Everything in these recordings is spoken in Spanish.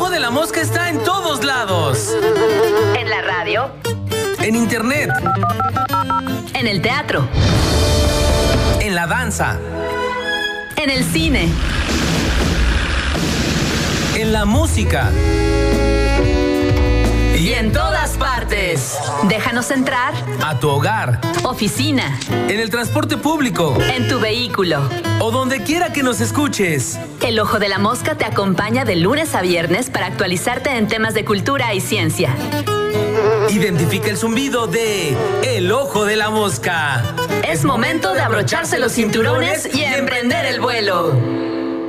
Ojo de la Mosca está en todos lados. En la radio. En internet. En el teatro. En la danza. En el cine. En la música. Y en todas partes. Déjanos entrar. A tu hogar. Oficina. En el transporte público. En tu vehículo. O donde quiera que nos escuches. El Ojo de la Mosca te acompaña de lunes a viernes para actualizarte en temas de cultura y ciencia. Identifica el zumbido de El Ojo de la Mosca. Es momento de abrocharse los cinturones y emprender el vuelo.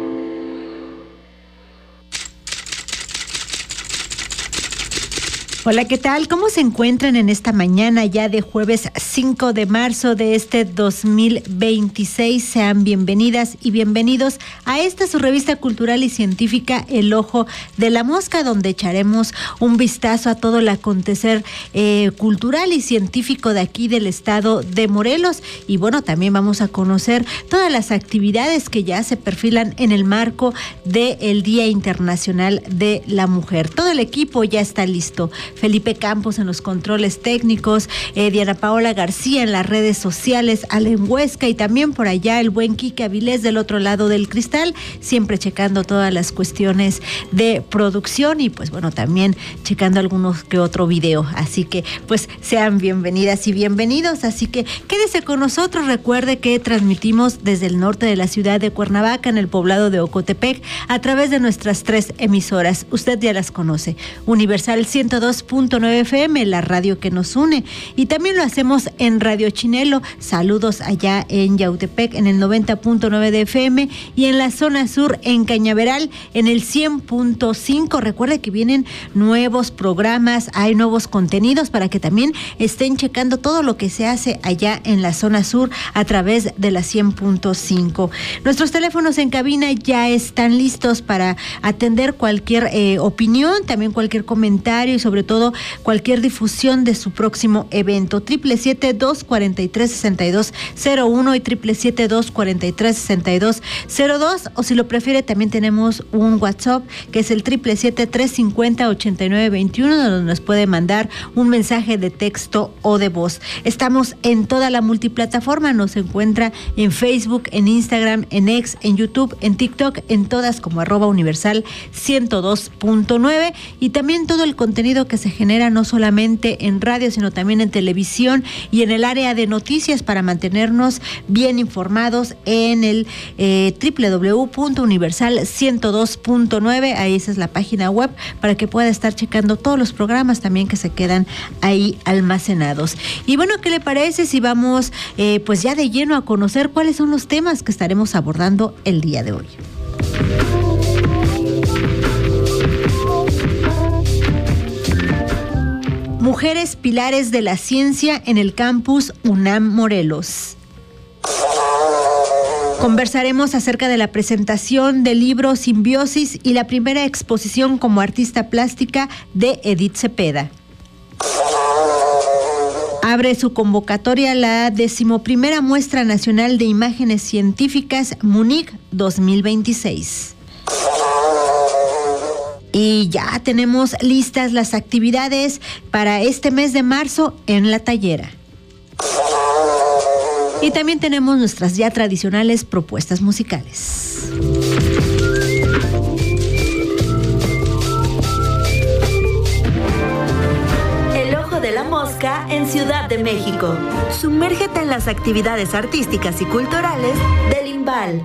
Hola, ¿qué tal? ¿Cómo se encuentran en esta mañana ya de jueves 5 de marzo de este 2026? Sean bienvenidas y bienvenidos a esta su revista cultural y científica El Ojo de la Mosca, donde echaremos un vistazo a todo el acontecer cultural y científico de aquí del estado de Morelos. Y bueno, también vamos a conocer todas las actividades que ya se perfilan en el marco del Día Internacional de la Mujer. Todo el equipo ya está listo. Felipe Campos en los controles técnicos, Diana Paola García en las redes sociales, Allen Huesca y también por allá el buen Quique Avilés del otro lado del cristal, siempre checando todas las cuestiones de producción y pues bueno, también checando algunos que otro video. Así que pues sean bienvenidas y bienvenidos. Así que quédese con nosotros. Recuerde que transmitimos desde el norte de la ciudad de Cuernavaca, en el poblado de Ocotepec, a través de nuestras 3 emisoras. Usted ya las conoce. Universal 102.9 FM, la radio que nos une. Y también lo hacemos en Radio Chinelo. Saludos allá en Yautepec en el 90.9 de FM y en la zona sur en Cañaveral en el 100.5. Recuerde que vienen nuevos programas, hay nuevos contenidos para que también estén checando todo lo que se hace allá en la zona sur a través de la 100.5. Nuestros teléfonos en cabina ya están listos para atender cualquier opinión, también cualquier comentario y sobre todo cualquier difusión de su próximo evento. 777-243-6201 y 777-243-6202, o si lo prefiere también tenemos un WhatsApp que es el 777-350-8921, donde nos puede mandar un mensaje de texto o de voz. Estamos en toda la multiplataforma, nos encuentra en Facebook, en Instagram, en X, en YouTube, en TikTok, en todas como @universal 102.9 y también todo el contenido que se genera no solamente en radio, sino también en televisión y en el área de noticias para mantenernos bien informados en el www.universal102.9. Ahí esa es la página web para que pueda estar checando todos los programas también que se quedan ahí almacenados. Y bueno, ¿qué le parece si vamos pues ya de lleno a conocer cuáles son los temas que estaremos abordando el día de hoy? Mujeres pilares de la ciencia en el campus UNAM Morelos. Conversaremos acerca de la presentación del libro Simbiosis y la primera exposición como artista plástica de Edith Cepeda. Abre su convocatoria la 11ª Muestra Nacional de Imágenes Científicas Múnich 2026. Y ya tenemos listas las actividades para este mes de marzo en La Tallera. Y también tenemos nuestras ya tradicionales propuestas musicales. El Ojo de la Mosca en Ciudad de México. Sumérgete en las actividades artísticas y culturales del IMBAL.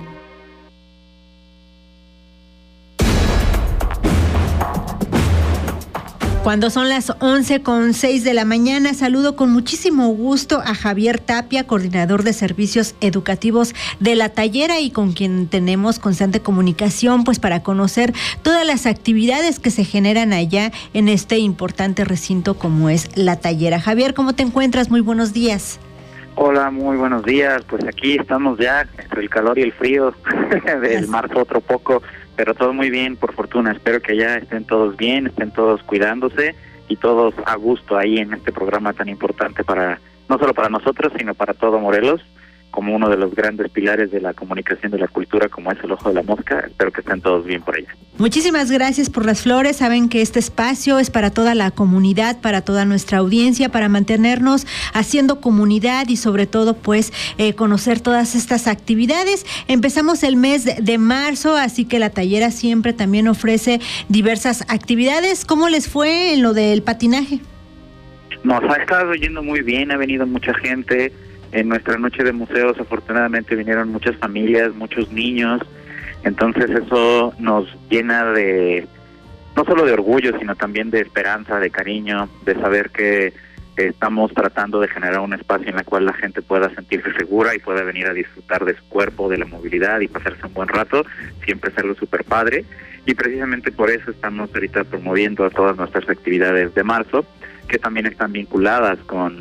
Cuando son las 11:06 de la mañana, saludo con muchísimo gusto a Javier Tapia, coordinador de servicios educativos de La Tallera y con quien tenemos constante comunicación pues para conocer todas las actividades que se generan allá en este importante recinto como es La Tallera. Javier, ¿cómo te encuentras? Muy buenos días. Hola, muy buenos días. Pues aquí estamos ya entre el calor y el frío del marzo otro poco, pero todo muy bien, por fortuna. Espero que ya estén todos bien, estén todos cuidándose y todos a gusto ahí en este programa tan importante para no solo para nosotros, sino para todo Morelos, como uno de los grandes pilares de la comunicación de la cultura, como es el Ojo de la Mosca. Espero que estén todos bien por ella. Muchísimas gracias por las flores. Saben que este espacio es para toda la comunidad, para toda nuestra audiencia, para mantenernos haciendo comunidad y sobre todo pues conocer todas estas actividades. Empezamos el mes de marzo, así que la Tallera siempre también ofrece diversas actividades. ¿Cómo les fue en lo del patinaje? Nos ha estado yendo muy bien, ha venido mucha gente. En nuestra noche de museos, afortunadamente, vinieron muchas familias, muchos niños. Entonces eso nos llena de, no solo de orgullo, sino también de esperanza, de cariño, de saber que estamos tratando de generar un espacio en el cual la gente pueda sentirse segura y pueda venir a disfrutar de su cuerpo, de la movilidad y pasarse un buen rato. Siempre es algo súper padre. Y precisamente por eso estamos ahorita promoviendo todas nuestras actividades de marzo, que también están vinculadas con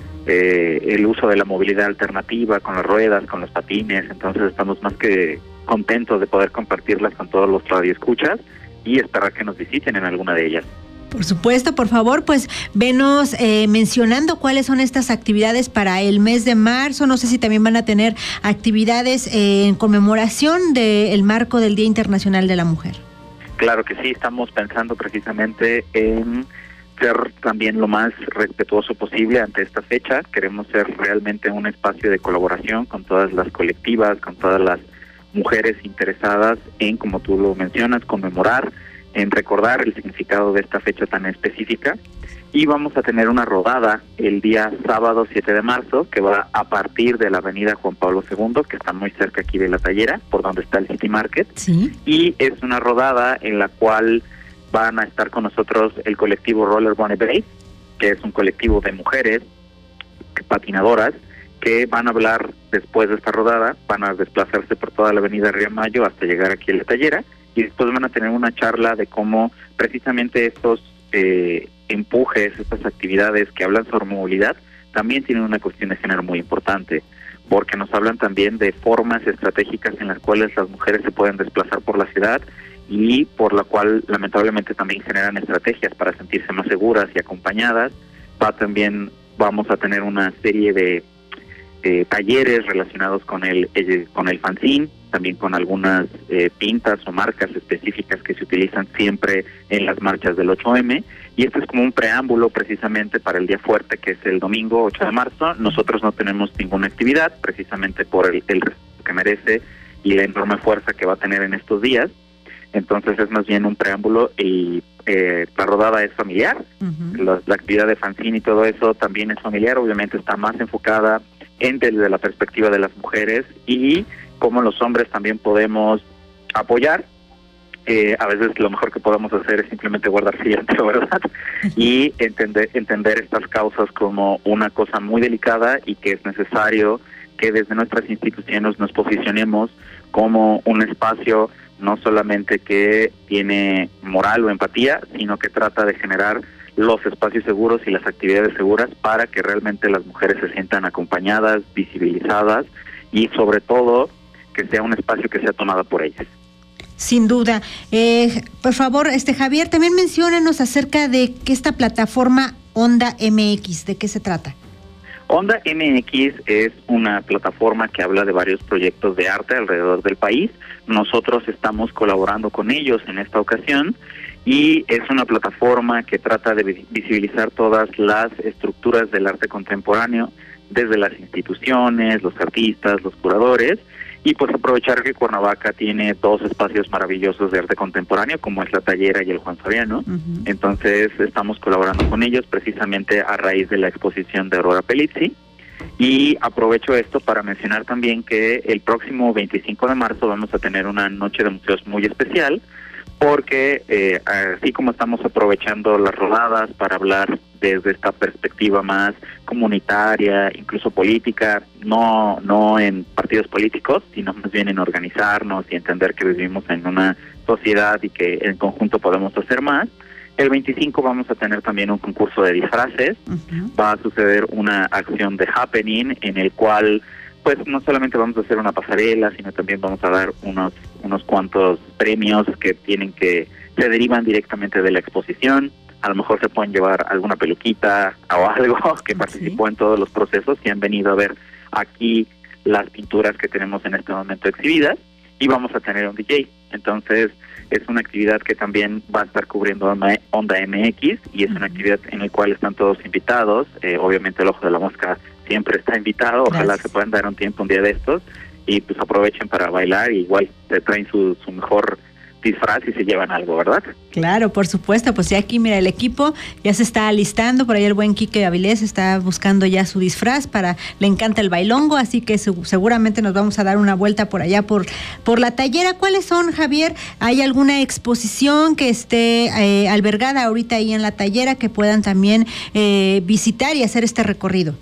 el uso de la movilidad alternativa, con las ruedas, con los patines. Entonces estamos más que contentos de poder compartirlas con todos los radioescuchas y esperar que nos visiten en alguna de ellas. Por supuesto, por favor, pues venos mencionando cuáles son estas actividades para el mes de marzo. No sé si también van a tener actividades en conmemoración del marco del Día Internacional de la Mujer. Claro que sí, estamos pensando precisamente en ser también lo más respetuoso posible ante esta fecha. Queremos ser realmente un espacio de colaboración con todas las colectivas, con todas las mujeres interesadas en, como tú lo mencionas, conmemorar, en recordar el significado de esta fecha tan específica. Y vamos a tener una rodada el día sábado 7 de marzo, que va a partir de la avenida Juan Pablo II, que está muy cerca aquí de La Tallera, por donde está el City Market. Sí. Y es una rodada en la cual van a estar con nosotros el colectivo Roller Bunny Bay, que es un colectivo de mujeres patinadoras que van a hablar después de esta rodada, van a desplazarse por toda la avenida Río Mayo hasta llegar aquí a La Tallera, y después van a tener una charla de cómo precisamente estos empujes, estas actividades que hablan sobre movilidad, también tienen una cuestión de género muy importante, porque nos hablan también de formas estratégicas en las cuales las mujeres se pueden desplazar por la ciudad y por la cual lamentablemente también generan estrategias para sentirse más seguras y acompañadas. Vamos a tener una serie de talleres relacionados con el fanzine, también con algunas pintas o marcas específicas que se utilizan siempre en las marchas del 8M, y esto es como un preámbulo precisamente para el día fuerte, que es el domingo 8 de marzo. Nosotros no tenemos ninguna actividad, precisamente por el respeto que merece y la enorme fuerza que va a tener en estos días. Entonces es más bien un preámbulo y la rodada es familiar. La actividad de fanzine y todo eso también es familiar, obviamente está más enfocada desde la perspectiva de las mujeres y cómo los hombres también podemos apoyar. A veces lo mejor que podemos hacer es simplemente guardar silencio, ¿verdad? Y entender estas causas como una cosa muy delicada y que es necesario que desde nuestras instituciones nos posicionemos como un espacio no solamente que tiene moral o empatía, sino que trata de generar los espacios seguros y las actividades seguras para que realmente las mujeres se sientan acompañadas, visibilizadas y sobre todo que sea un espacio que sea tomado por ellas. Sin duda. Por favor, Javier, también menciónanos acerca de que esta plataforma Onda MX, ¿de qué se trata? Onda MX es una plataforma que habla de varios proyectos de arte alrededor del país. Nosotros estamos colaborando con ellos en esta ocasión y es una plataforma que trata de visibilizar todas las estructuras del arte contemporáneo, desde las instituciones, los artistas, los curadores, y pues aprovechar que Cuernavaca tiene dos espacios maravillosos de arte contemporáneo, como es La Tallera y el Juan Soriano. Entonces estamos colaborando con ellos precisamente a raíz de la exposición de Aurora Pelizzi. Y aprovecho esto para mencionar también que el próximo 25 de marzo vamos a tener una noche de museos muy especial, porque así como estamos aprovechando las rodadas para hablar desde esta perspectiva más comunitaria, incluso política, no en partidos políticos, sino más bien en organizarnos y entender que vivimos en una sociedad y que en conjunto podemos hacer más. El 25 vamos a tener también un concurso de disfraces. Va a suceder una acción de happening en el cual pues no solamente vamos a hacer una pasarela, sino también vamos a dar unos cuantos premios que se derivan directamente de la exposición. A lo mejor se pueden llevar alguna peluquita o algo que participó en todos los procesos y han venido a ver aquí las pinturas que tenemos en este momento exhibidas, y vamos a tener un DJ. Entonces es una actividad que también va a estar cubriendo Onda MX, y es una actividad en la cual están todos invitados. Obviamente el Ojo de la Mosca siempre está invitado. Ojalá se puedan dar un tiempo un día de estos y pues aprovechen para bailar, y igual te traen su mejor disfraz y se llevan algo, ¿verdad? Claro, por supuesto. Pues ya aquí, mira, el equipo ya se está alistando. Por ahí el buen Quique Avilés está buscando ya su disfraz le encanta el bailongo, así que seguramente nos vamos a dar una vuelta por allá por la Tallera. ¿Cuáles son, Javier? ¿Hay alguna exposición que esté albergada ahorita ahí en la Tallera que puedan también visitar y hacer este recorrido?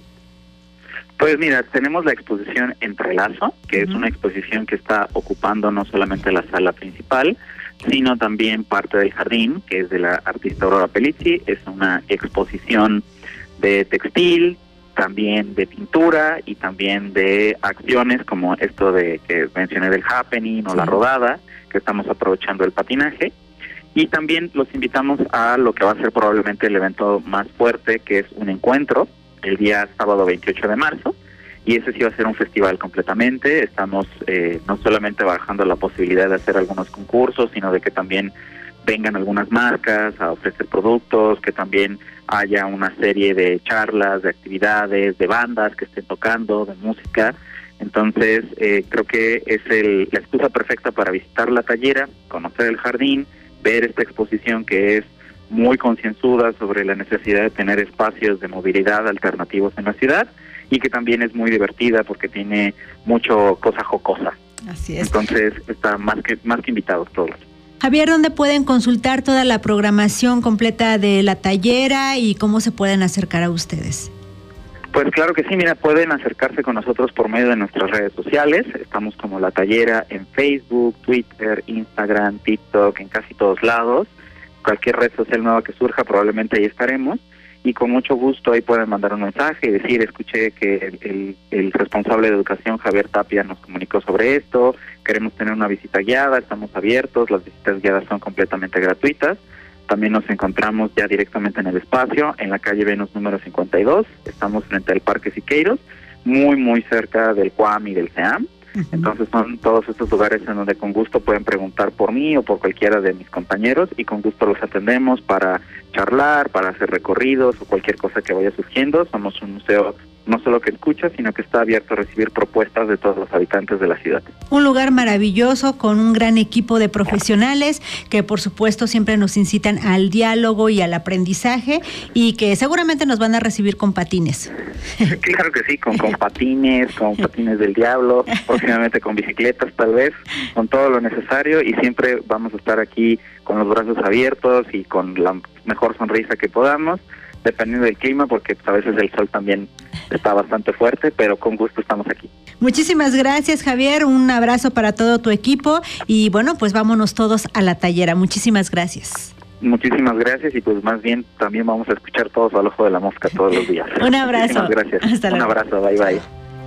Pues mira, tenemos la exposición Entrelazo, que es una exposición que está ocupando no solamente la sala principal, sino también parte del jardín, que es de la artista Aurora Pelizzi. Es una exposición de textil, también de pintura y también de acciones como esto de que mencioné del happening o la rodada, que estamos aprovechando el patinaje. Y también los invitamos a lo que va a ser probablemente el evento más fuerte, que es un encuentro, el día sábado 28 de marzo, y ese sí va a ser un festival completamente. Estamos no solamente bajando la posibilidad de hacer algunos concursos, sino de que también vengan algunas marcas a ofrecer productos, que también haya una serie de charlas, de actividades, de bandas que estén tocando, de música. Entonces creo que es la excusa perfecta para visitar la Tallera, conocer el jardín, ver esta exposición que es muy concienzuda sobre la necesidad de tener espacios de movilidad alternativos en la ciudad, y que también es muy divertida porque tiene mucho cosa jocosa. Así es. Entonces está más que invitados todos. Javier, ¿dónde pueden consultar toda la programación completa de la Tallera y cómo se pueden acercar a ustedes? Pues claro que sí, mira, pueden acercarse con nosotros por medio de nuestras redes sociales. Estamos como La Tallera en Facebook, Twitter, Instagram, TikTok, en casi todos lados. Cualquier red social nueva que surja, probablemente ahí estaremos, y con mucho gusto ahí pueden mandar un mensaje y decir: escuché que el responsable de educación, Javier Tapia, nos comunicó sobre esto, queremos tener una visita guiada, estamos abiertos, las visitas guiadas son completamente gratuitas. También nos encontramos ya directamente en el espacio, en la calle Venus número 52, estamos frente al Parque Siqueiros, muy cerca del CUAM y del CEAM. Entonces son todos estos lugares en donde con gusto pueden preguntar por mí o por cualquiera de mis compañeros, y con gusto los atendemos para charlar, para hacer recorridos o cualquier cosa que vaya surgiendo. Somos un museo no solo que escucha, sino que está abierto a recibir propuestas de todos los habitantes de la ciudad. Un lugar maravilloso con un gran equipo de profesionales que por supuesto siempre nos incitan al diálogo y al aprendizaje, y que seguramente nos van a recibir con patines. Claro que sí, con patines, con patines del diablo, próximamente con bicicletas tal vez, con todo lo necesario, y siempre vamos a estar aquí con los brazos abiertos y con la mejor sonrisa que podamos, dependiendo del clima, porque a veces el sol también está bastante fuerte, pero con gusto estamos aquí. Muchísimas gracias, Javier, un abrazo para todo tu equipo, y bueno, pues vámonos todos a la Tallera. Muchísimas gracias. Muchísimas gracias, y pues más bien también vamos a escuchar todos al Ojo de la Mosca todos los días. Un abrazo. Muchísimas gracias. Hasta luego. Un abrazo, bye.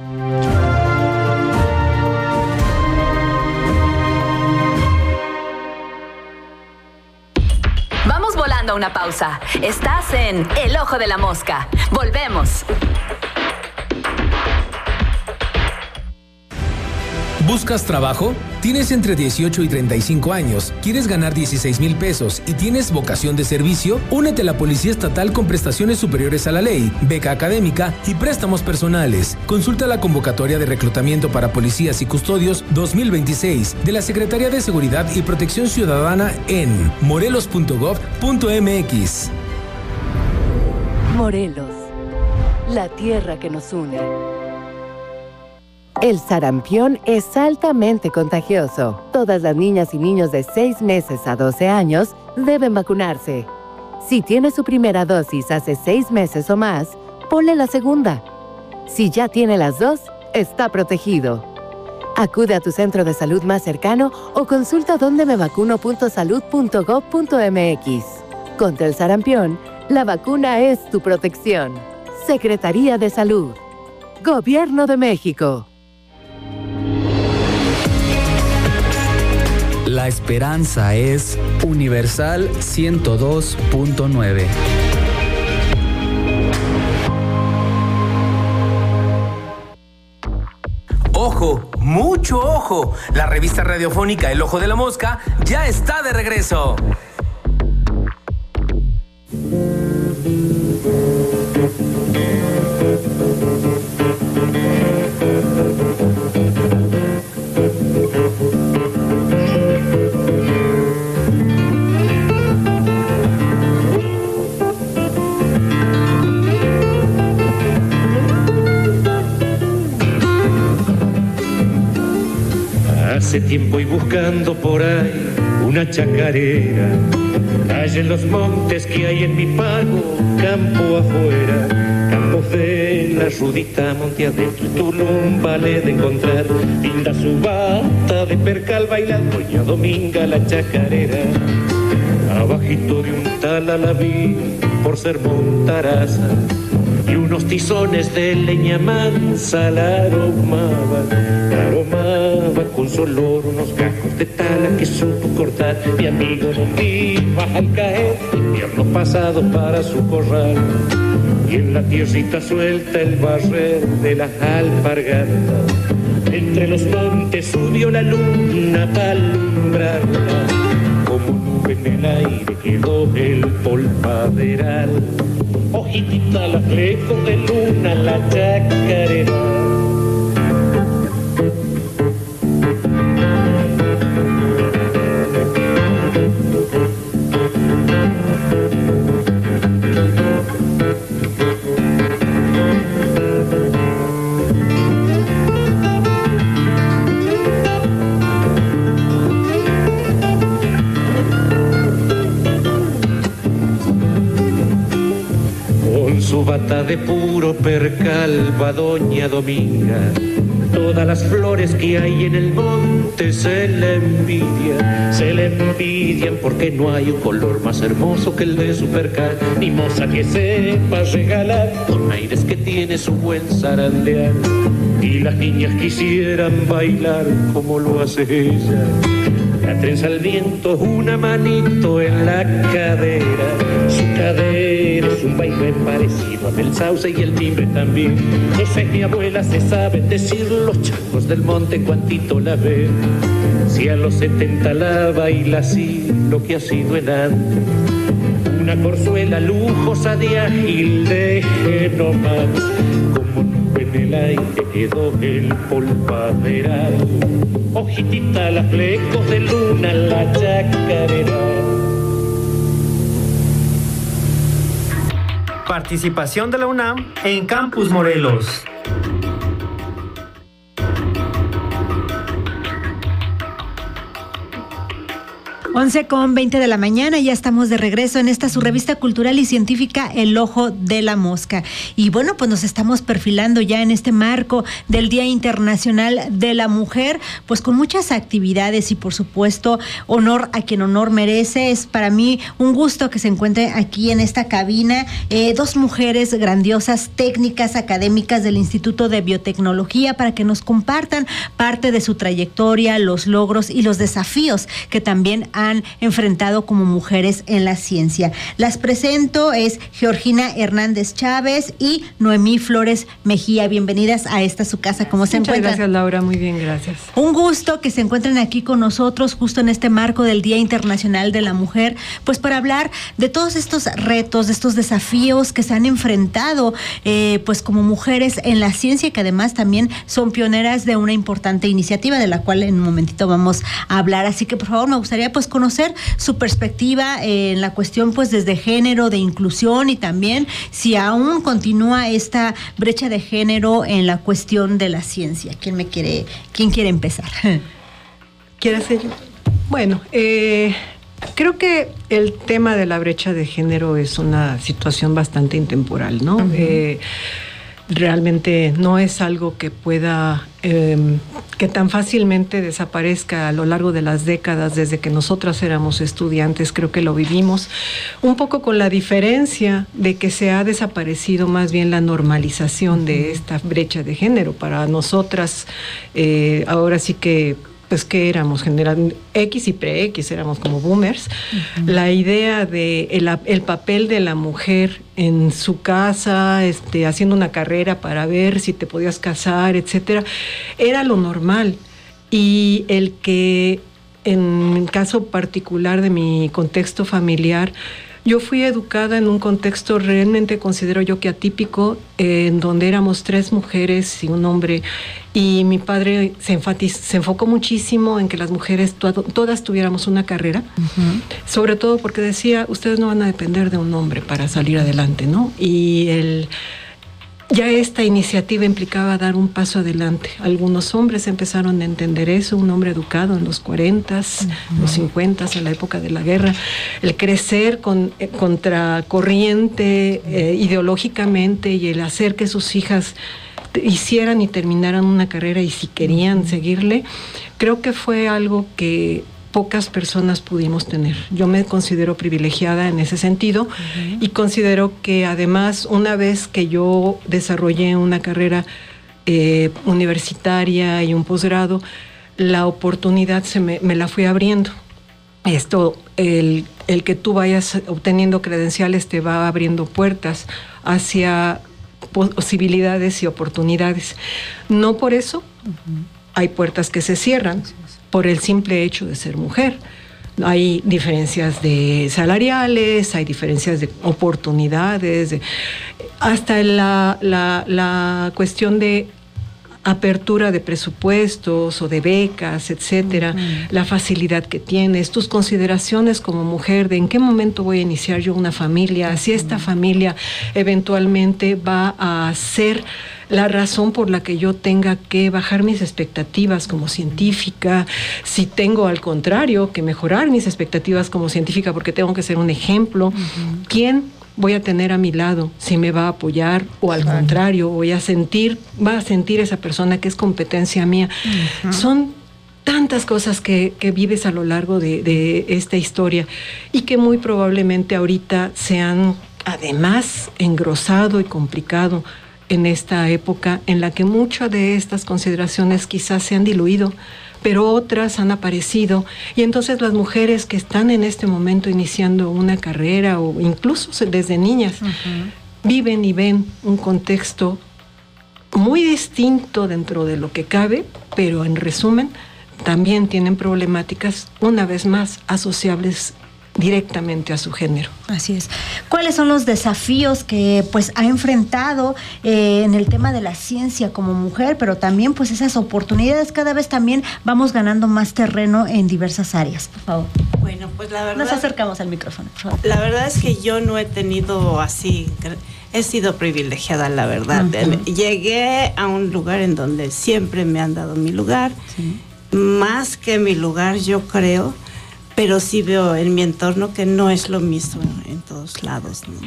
Vamos volando a una pausa. Estás en El Ojo de la Mosca. Volvemos. ¿Buscas trabajo? ¿Tienes entre 18 y 35 años? ¿Quieres ganar 16,000 pesos y tienes vocación de servicio? Únete a la Policía Estatal con prestaciones superiores a la ley, beca académica y préstamos personales. Consulta la convocatoria de reclutamiento para policías y custodios 2026 de la Secretaría de Seguridad y Protección Ciudadana en morelos.gov.mx. Morelos, la tierra que nos une. El sarampión es altamente contagioso. Todas las niñas y niños de 6 meses a 12 años deben vacunarse. Si tiene su primera dosis hace 6 meses o más, ponle la segunda. Si ya tiene las dos, está protegido. Acude a tu centro de salud más cercano o consulta dondemevacuno.salud.gov.mx. Contra el sarampión, la vacuna es tu protección. Secretaría de Salud. Gobierno de México. La esperanza es Universal 102.9. ¡Ojo! ¡Mucho ojo! La revista radiofónica El Ojo de la Mosca ya está de regreso. Hace tiempo y buscando por ahí una chacarera, allá en los montes que hay en mi pago, campo afuera, campos de la Rudita, monte adentro, Tulum vale de encontrar, linda su bata de percal baila doña Dominga la chacarera, abajito de un tal alabí por ser montaraza, y unos tizones de leña mansa la aromaba con su olor unos gajos de tala que supo cortar mi amigo Don Dimas al caer invierno pasado para su corral, y en la tierrita suelta el barrer de las alpargatas, entre los montes subió la luna para alumbrarla, como nube en el aire quedó el polvaderal, hojitita la fleco de luna la chacarera. Su bata de puro percal va doña Dominga, todas las flores que hay en el monte se le envidian porque no hay un color más hermoso que el de su percal, ni moza que sepa regalar con aires que tiene su buen zarandear, y las niñas quisieran bailar como lo hace ella, la trenza al viento, una manito en la cadera, su cadera es un baile parecido al del sauce y el timbre también. Esa es mi abuela, se saben decir los changos del monte cuantito la ven. Si a los 70 la baila así, lo que ha sido en antes. Una corzuela lujosa de ágil de Genomán, como nube en el aire quedó el polvaderal, hojitita las flecos de luna la chacarera. Participación de la UNAM en Campus Morelos. 11:20 de la mañana, ya estamos de regreso en esta su revista cultural y científica El Ojo de la Mosca. Y bueno, pues nos estamos perfilando ya en este marco del Día Internacional de la Mujer, pues con muchas actividades y por supuesto honor a quien honor merece. Es para mí un gusto que se encuentre aquí en esta cabina dos mujeres grandiosas, técnicas académicas del Instituto de Biotecnología, para que nos compartan parte de su trayectoria, los logros y los desafíos que también han enfrentado como mujeres en la ciencia. Las presento, es Georgina Hernández Chávez y Noemí Flores Mejía. Bienvenidas a esta su casa. ¿Cómo se encuentran? Muchas gracias, Laura. Muy bien, gracias. Un gusto que se encuentren aquí con nosotros justo en este marco del Día Internacional de la Mujer, pues para hablar de todos estos retos, de estos desafíos que se han enfrentado pues como mujeres en la ciencia, que además también son pioneras de una importante iniciativa de la cual en un momentito vamos a hablar. Así que por favor me gustaría pues conocer su perspectiva en la cuestión pues desde género, de inclusión, y también si aún continúa esta brecha de género en la cuestión de la ciencia. ¿Quién quiere empezar? ¿Quieres ser yo? Bueno, creo que el tema de la brecha de género es una situación bastante intemporal, ¿no? Uh-huh. Realmente no es algo que pueda, que tan fácilmente desaparezca a lo largo de las décadas desde que nosotras éramos estudiantes. Creo que lo vivimos un poco con la diferencia de que se ha desaparecido más bien la normalización de esta brecha de género. Para nosotras, ahora sí que pues que éramos generación X y pre-X, éramos como boomers, la idea de el papel de la mujer en su casa, haciendo una carrera para ver si te podías casar, etcétera, era lo normal. Y el que, en el caso particular de mi contexto familiar, yo fui educada en un contexto realmente, considero yo que atípico, en donde éramos 3 mujeres y un hombre, y mi padre se enfocó muchísimo en que las mujeres todas tuviéramos una carrera, sobre todo porque decía, ustedes no van a depender de un hombre para salir adelante, ¿no? Y ya esta iniciativa implicaba dar un paso adelante. Algunos hombres empezaron a entender eso, un hombre educado en los 40s, los 50s, en la época de la guerra, el crecer contracorriente ideológicamente y el hacer que sus hijas hicieran y terminaran una carrera y si querían seguirle, creo que fue algo que pocas personas pudimos tener. Yo me considero privilegiada en ese sentido y considero que además una vez que yo desarrollé una carrera universitaria y un posgrado, la oportunidad me la fui abriendo. El que tú vayas obteniendo credenciales te va abriendo puertas hacia posibilidades y oportunidades. No por eso hay puertas que se cierran, por el simple hecho de ser mujer. Hay diferencias salariales, hay diferencias de oportunidades, hasta la cuestión de apertura de presupuestos o de becas, etcétera, la facilidad que tienes, tus consideraciones como mujer de en qué momento voy a iniciar yo una familia, si esta familia eventualmente va a ser la razón por la que yo tenga que bajar mis expectativas como científica, si tengo al contrario que mejorar mis expectativas como científica porque tengo que ser un ejemplo, ¿quién voy a tener a mi lado? Si me va a apoyar o al contrario, va a sentir esa persona que es competencia mía. Son tantas cosas que vives a lo largo de esta historia y que muy probablemente ahorita se han además engrosado y complicado en esta época en la que muchas de estas consideraciones quizás se han diluido, pero otras han aparecido, y entonces las mujeres que están en este momento iniciando una carrera o incluso desde niñas viven y ven un contexto muy distinto dentro de lo que cabe, pero en resumen también tienen problemáticas una vez más asociables directamente a su género. Así es. ¿Cuáles son los desafíos que pues ha enfrentado en el tema de la ciencia como mujer, pero también pues esas oportunidades? Cada vez también vamos ganando más terreno en diversas áreas. Por favor. Bueno, pues la verdad... Nos acercamos al micrófono, por favor. La verdad es que yo no he tenido así... He sido privilegiada, la verdad. Llegué a un lugar en donde siempre me han dado mi lugar. Más que mi lugar, yo creo... pero sí veo en mi entorno que no es lo mismo en todos lados, ¿no?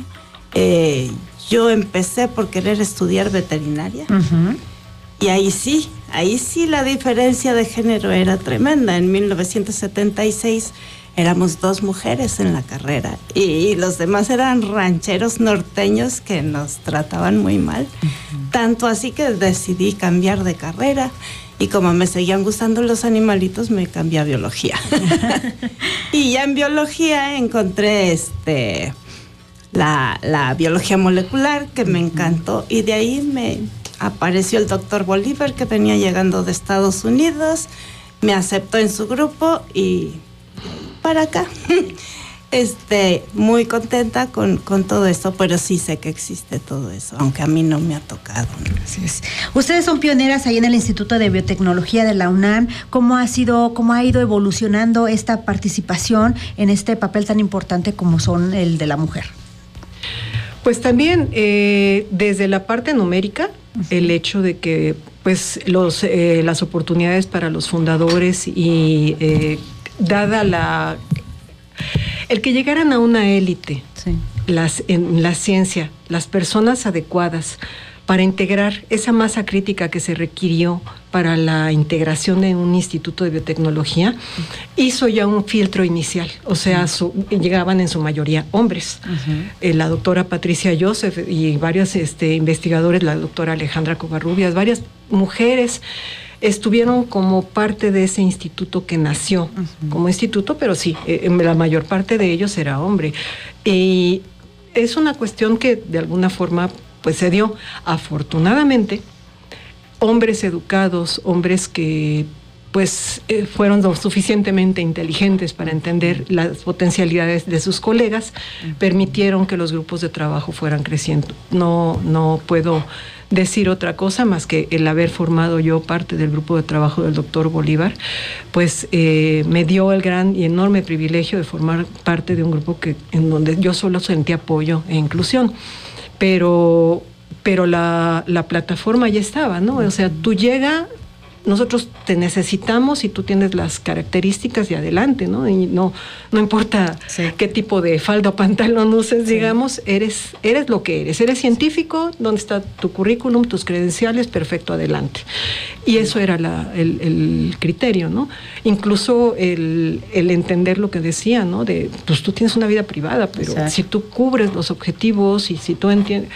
Yo empecé por querer estudiar veterinaria y ahí sí la diferencia de género era tremenda. En 1976 éramos 2 mujeres en la carrera y los demás eran rancheros norteños que nos trataban muy mal. Tanto así que decidí cambiar de carrera. Y como me seguían gustando los animalitos, me cambié a biología. Y ya en biología encontré la biología molecular, que me encantó. Y de ahí me apareció el doctor Bolívar, que venía llegando de Estados Unidos. Me aceptó en su grupo y para acá. Muy contenta con todo esto, pero sí sé que existe todo eso, aunque a mí no me ha tocado, ¿no? Así es. Ustedes son pioneras ahí en el Instituto de Biotecnología de la UNAM. ¿Cómo ha ido evolucionando esta participación en este papel tan importante como son el de la mujer? Pues también desde la parte numérica, el hecho de que pues las oportunidades para los fundadores y dada el que llegaran a una élite, en la ciencia, las personas adecuadas para integrar esa masa crítica que se requirió para la integración de un instituto de biotecnología, hizo ya un filtro inicial. O sea, llegaban en su mayoría hombres. La doctora Patricia Joseph y varios investigadores, la doctora Alejandra Covarrubias, varias mujeres estuvieron como parte de ese instituto que nació como instituto, pero sí, la mayor parte de ellos era hombre. Y es una cuestión que de alguna forma pues se dio. Afortunadamente, hombres educados, hombres que pues fueron lo suficientemente inteligentes para entender las potencialidades de sus colegas, permitieron que los grupos de trabajo fueran creciendo. No puedo decir otra cosa más que el haber formado yo parte del grupo de trabajo del doctor Bolívar, pues me dio el gran y enorme privilegio de formar parte de un grupo en donde yo solo sentí apoyo e inclusión, pero la plataforma ya estaba, ¿no? O sea, tú llegas, nosotros te necesitamos y tú tienes las características y adelante, ¿no? Y no importa qué tipo de falda o pantalón uses, digamos, eres lo que eres científico, ¿dónde está tu currículum, tus credenciales? Perfecto, adelante. Y eso era el criterio, ¿no? Incluso el entender lo que decía, ¿no? Pues tú tienes una vida privada, pero si tú cubres los objetivos y si tú entiendes,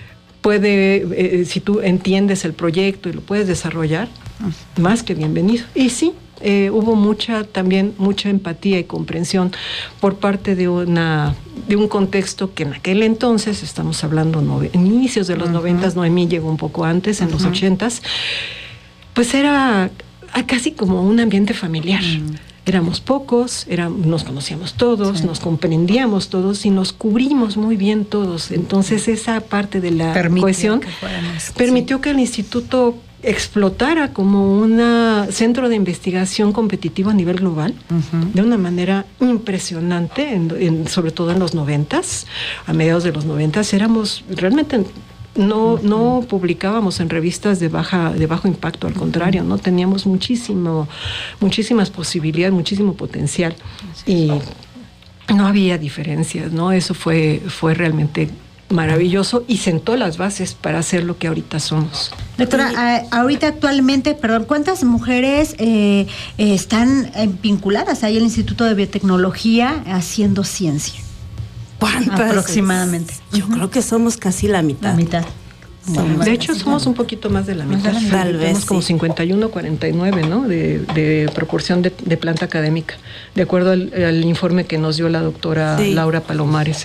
si tú entiendes el proyecto y lo puedes desarrollar, más que bienvenido. Y sí, hubo mucha empatía y comprensión por parte de un contexto que en aquel entonces, estamos hablando en inicios de los 90s, Noemí llegó un poco antes, en los 80s, pues era casi como un ambiente familiar. Éramos pocos, nos conocíamos todos, nos comprendíamos todos y nos cubrimos muy bien todos. Entonces esa parte de la cohesión permitió que el instituto explotara como un centro de investigación competitivo a nivel global, de una manera impresionante, sobre todo en los 90s, a mediados de los 90s, éramos realmente... No publicábamos en revistas de bajo impacto, al contrario, no teníamos muchísimas posibilidades, muchísimo potencial, y no había diferencias, ¿no? Eso fue realmente maravilloso y sentó las bases para hacer lo que ahorita somos. Doctora, ahorita actualmente, ¿cuántas mujeres están vinculadas ahí al Instituto de Biotecnología haciendo ciencia? ¿Cuántas? Aproximadamente. Yo creo que somos casi la mitad. De hecho, somos un poquito más de la mitad. Tal vez. Somos como 51, 49, ¿no? De proporción de planta académica. De acuerdo al informe que nos dio la doctora Laura Palomares.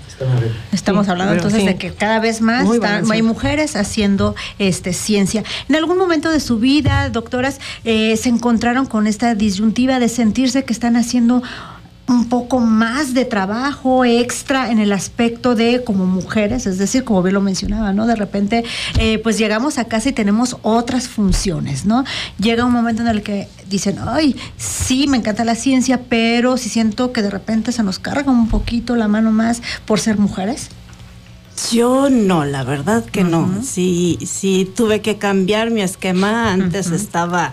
Estamos hablando entonces de que cada vez más hay mujeres haciendo ciencia. En algún momento de su vida, doctoras, se encontraron con esta disyuntiva de sentirse que están haciendo un poco más de trabajo extra en el aspecto de como mujeres, es decir, como bien lo mencionaba, ¿no? De repente, pues llegamos a casa y tenemos otras funciones, ¿no? Llega un momento en el que dicen, ay, sí, me encanta la ciencia, pero sí siento que de repente se nos carga un poquito la mano más por ser mujeres. Yo no, la verdad que no. Sí, tuve que cambiar mi esquema. Antes estaba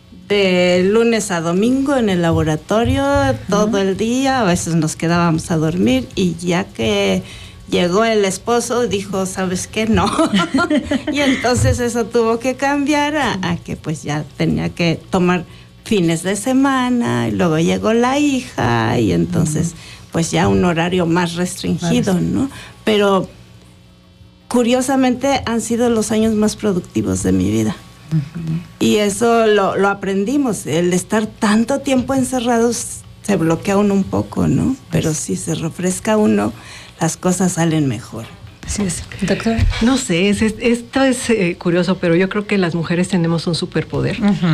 de lunes a domingo en el laboratorio todo el día, a veces nos quedábamos a dormir, y ya que llegó el esposo dijo, ¿sabes qué? No. Y entonces eso tuvo que cambiar a que pues ya tenía que tomar fines de semana, y luego llegó la hija y entonces pues ya un horario más restringido, ¿no? Pero curiosamente han sido los años más productivos de mi vida. Y eso lo aprendimos. El estar tanto tiempo encerrados se bloquea uno un poco, ¿no? Pero si se refresca uno, las cosas salen mejor. Así es. Doctor. No sé, esto es curioso, pero yo creo que las mujeres tenemos un superpoder.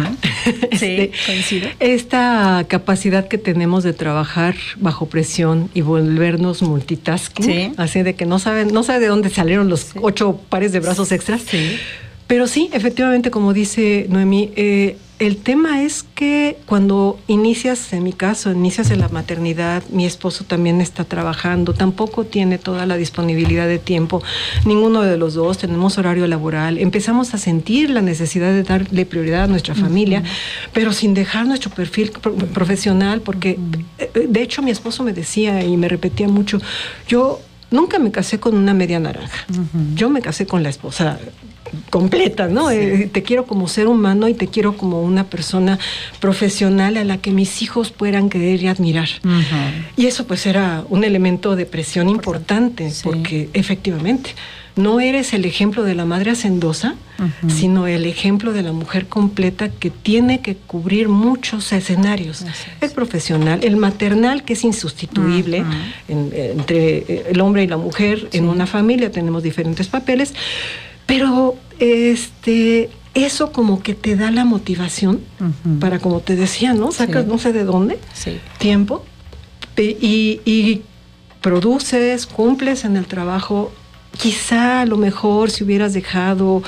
Sí, coincido. Esta capacidad que tenemos de trabajar bajo presión y volvernos multitasking, así de que no sabe de dónde salieron los 8 pares de brazos extras. Sí. Pero sí, efectivamente, como dice Noemí, el tema es que cuando inicias en la maternidad, mi esposo también está trabajando, tampoco tiene toda la disponibilidad de tiempo, ninguno de los dos, tenemos horario laboral, empezamos a sentir la necesidad de darle prioridad a nuestra familia, pero sin dejar nuestro perfil profesional, porque de hecho mi esposo me decía y me repetía mucho, yo nunca me casé con una media naranja, yo me casé con la esposa completa, ¿no? Te quiero como ser humano y te quiero como una persona profesional a la que mis hijos puedan querer y admirar. Y eso pues era un elemento de presión importante, porque efectivamente no eres el ejemplo de la madre hacendosa, sino el ejemplo de la mujer completa que tiene que cubrir muchos escenarios. El profesional, el maternal, que es insustituible entre el hombre y la mujer. En una familia tenemos diferentes papeles, pero eso como que te da la motivación para, como te decía, ¿no? Sacas no sé de dónde, tiempo, y produces, cumples en el trabajo. Quizá a lo mejor si hubieras dejado,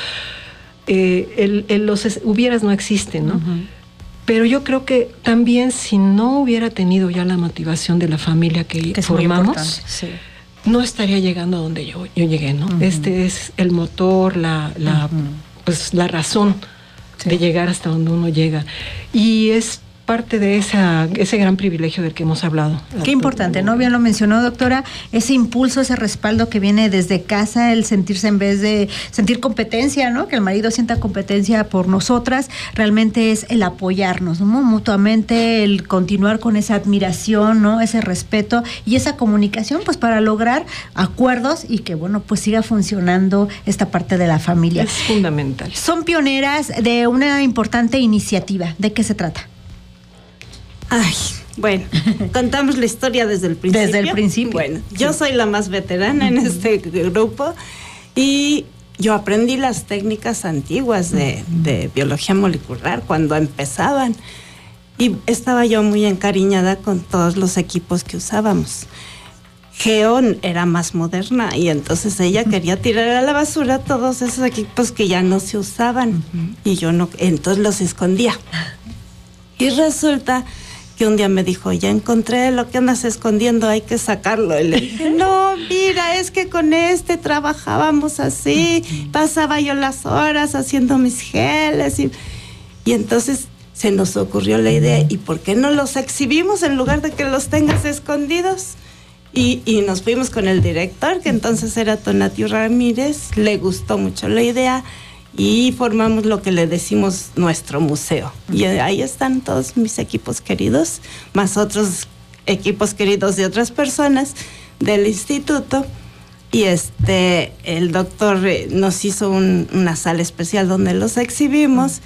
los hubieras no existen, ¿no? Pero yo creo que también si no hubiera tenido ya la motivación de la familia que formamos, no estaría llegando a donde yo llegué, ¿no? Este es el motor, pues la razón de llegar hasta donde uno llega. Y es parte de ese gran privilegio del que hemos hablado. Qué importante, ¿no? Bien lo mencionó, doctora, ese impulso, ese respaldo que viene desde casa, el sentirse, en vez de sentir competencia, ¿no? Que el marido sienta competencia por nosotras, realmente es el apoyarnos, ¿no? Mutuamente, el continuar con esa admiración, ¿no? Ese respeto y esa comunicación, pues para lograr acuerdos y que, bueno, pues siga funcionando esta parte de la familia. Es fundamental. Son pioneras de una importante iniciativa. ¿De qué se trata? Ay, bueno, contamos la historia desde el principio. Desde el principio. Bueno, yo soy la más veterana en este grupo y yo aprendí las técnicas antiguas de biología molecular cuando empezaban y estaba yo muy encariñada con todos los equipos que usábamos. Geo era más moderna y entonces ella quería tirar a la basura todos esos equipos que ya no se usaban y yo no, entonces los escondía. Y resulta que un día me dijo, ya encontré lo que andas escondiendo, hay que sacarlo. Y le dije, no, mira, es que con trabajábamos así, pasaba yo las horas haciendo mis geles. Y entonces se nos ocurrió la idea, ¿y por qué no los exhibimos en lugar de que los tengas escondidos? Y nos fuimos con el director, que entonces era Tonatiuh Ramírez, le gustó mucho la idea, y formamos lo que le decimos nuestro museo. Y ahí están todos mis equipos queridos, más otros equipos queridos de otras personas del instituto. Y el doctor nos hizo una sala especial donde los exhibimos.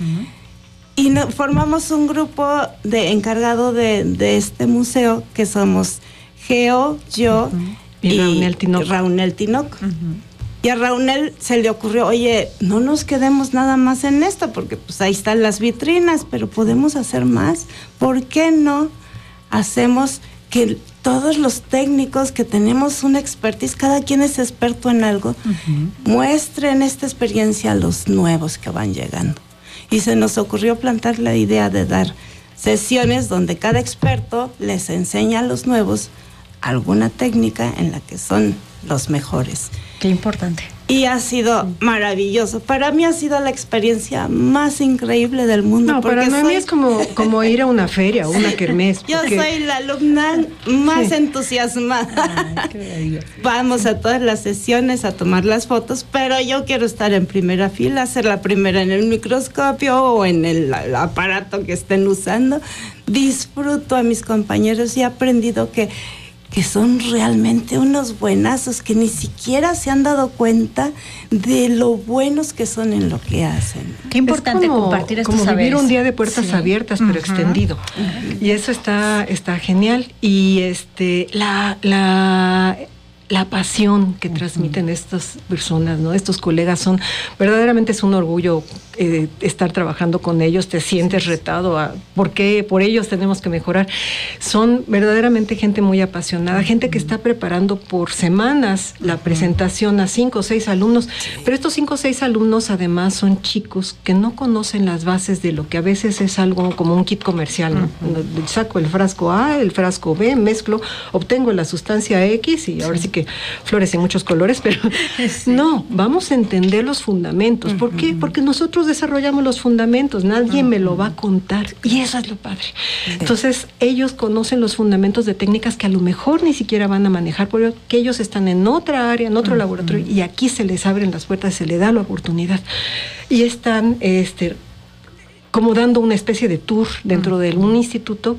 Y formamos un grupo encargado de este museo, que somos Geo, yo y Raunel Tinoco. Y a Raunel se le ocurrió, oye, no nos quedemos nada más en esto, porque pues ahí están las vitrinas, pero podemos hacer más. ¿Por qué no hacemos que todos los técnicos que tenemos una expertise, cada quien es experto en algo, muestren esta experiencia a los nuevos que van llegando? Y se nos ocurrió plantar la idea de dar sesiones donde cada experto les enseña a los nuevos alguna técnica en la que son los mejores. Qué importante. Y ha sido maravilloso. Para mí ha sido la experiencia más increíble del mundo. No, para mí es como ir a una feria o una kermés. Yo soy la alumna más entusiasmada. Ay, vamos a todas las sesiones a tomar las fotos, pero yo quiero estar en primera fila, ser la primera en el microscopio o en el aparato que estén usando. Disfruto a mis compañeros y he aprendido que son realmente unos buenazos que ni siquiera se han dado cuenta de lo buenos que son en lo que hacen. Qué importante compartir estos saberes. Como vivir un día de puertas abiertas, pero extendido. Y eso está genial. Y la pasión que transmiten estas personas, ¿no? Estos colegas verdaderamente es un orgullo estar trabajando con ellos. Te sientes retado porque por ellos tenemos que mejorar. Son verdaderamente gente muy apasionada, gente que está preparando por semanas la presentación a 5 o 6 alumnos, pero estos 5 o 6 alumnos además son chicos que no conocen las bases de lo que a veces es algo como un kit comercial, ¿no? Saco el frasco A, el frasco B, mezclo, obtengo la sustancia X y ahora sí que flores en muchos colores, pero no, vamos a entender los fundamentos. ¿Por qué? Porque nosotros desarrollamos los fundamentos, nadie me lo va a contar, y eso es lo padre. Entonces, ellos conocen los fundamentos de técnicas que a lo mejor ni siquiera van a manejar, porque ellos están en otra área, en otro laboratorio, y aquí se les abren las puertas, se les da la oportunidad. Y están como dando una especie de tour dentro de un instituto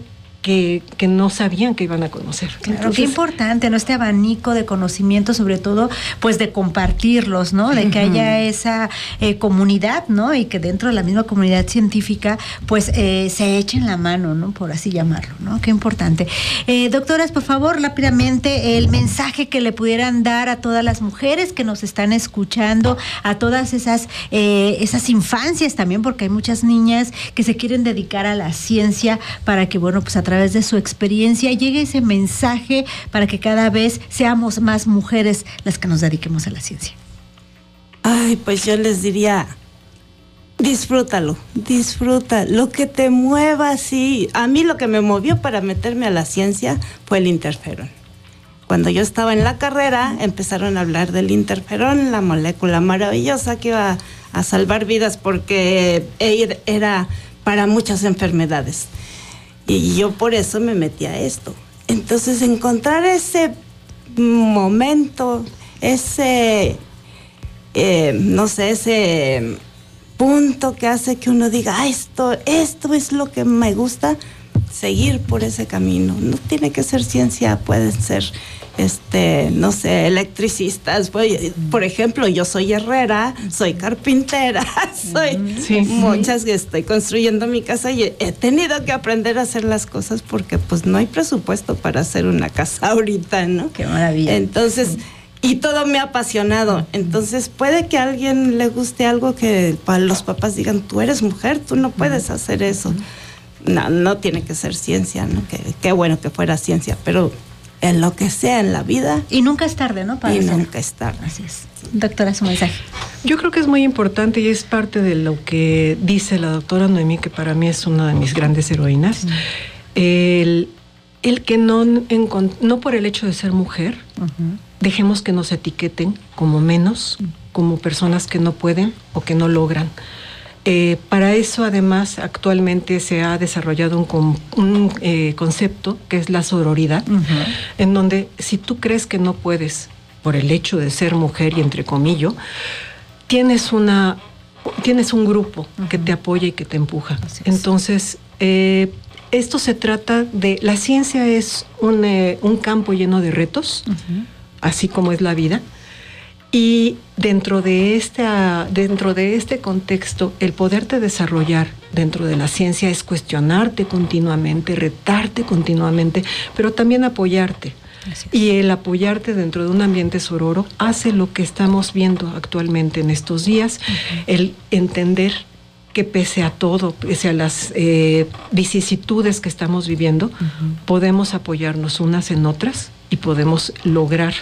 que no sabían que iban a conocer. Claro, Entonces, qué importante, ¿no? Este abanico de conocimiento, sobre todo, pues de compartirlos, ¿no? De que haya esa comunidad, ¿no? Y que dentro de la misma comunidad científica, pues se echen la mano, ¿no? Por así llamarlo, ¿no? Qué importante. Doctoras, por favor, rápidamente, el mensaje que le pudieran dar a todas las mujeres que nos están escuchando, a todas esas infancias también, porque hay muchas niñas que se quieren dedicar a la ciencia para que, bueno, pues a través de su experiencia llegue ese mensaje para que cada vez seamos más mujeres las que nos dediquemos a la ciencia. Ay, pues yo les diría, disfrútalo, disfruta, lo que te mueva, sí. A mí lo que me movió para meterme a la ciencia fue el interferón. Cuando yo estaba en la carrera, empezaron a hablar del interferón, la molécula maravillosa que iba a salvar vidas porque era para muchas enfermedades. Y yo por eso me metí a esto. Entonces, encontrar ese momento, ese punto que hace que uno diga, esto es lo que me gusta, seguir por ese camino. No tiene que ser ciencia, pueden ser electricistas. Por ejemplo, yo soy herrera, soy carpintera, muchas que estoy construyendo mi casa y he tenido que aprender a hacer las cosas porque pues no hay presupuesto para hacer una casa ahorita, ¿no? Qué maravilla. Entonces, y todo me ha apasionado. Entonces, puede que a alguien le guste algo que para los papás digan, tú eres mujer, tú no puedes hacer eso. No tiene que ser ciencia, ¿no? Qué bueno que fuera ciencia, pero en lo que sea en la vida. Y nunca es tarde, ¿no? Nunca es tarde. Así es. Doctora, su mensaje. Yo creo que es muy importante y es parte de lo que dice la doctora Noemí, que para mí es una de mis grandes heroínas. El que no por el hecho de ser mujer, dejemos que nos etiqueten como menos, como personas que no pueden o que no logran. Para eso, además, actualmente se ha desarrollado un concepto que es la sororidad, en donde si tú crees que no puedes por el hecho de ser mujer y entre comillas, tienes un grupo que te apoya y que te empuja. Entonces, esto se trata de... La ciencia es un campo lleno de retos, así como es la vida. Y dentro de este contexto, el poderte desarrollar dentro de la ciencia es cuestionarte continuamente, retarte continuamente, pero también apoyarte. Y el apoyarte dentro de un ambiente sororo hace lo que estamos viendo actualmente en estos días, el entender que pese a todo, pese a las vicisitudes que estamos viviendo, podemos apoyarnos unas en otras y podemos lograr